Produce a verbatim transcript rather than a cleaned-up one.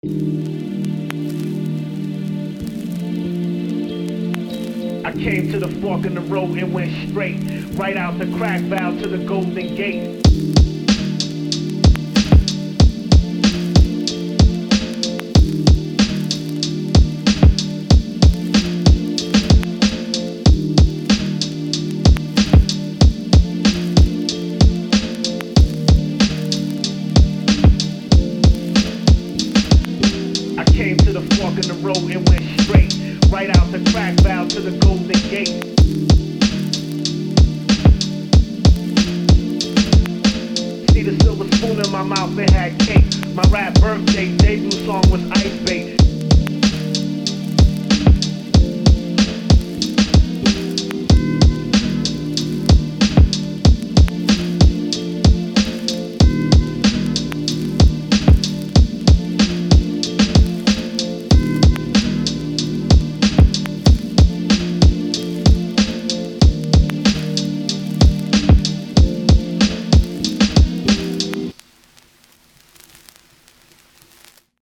I came to the fork in the road and went straight, right out the crack valve to the Golden Gate. I came to the fork in the road and went straight, right out the crack valve to the Golden Gate. See the silver spoon in my mouth, it had cake. My rap birthday, debut song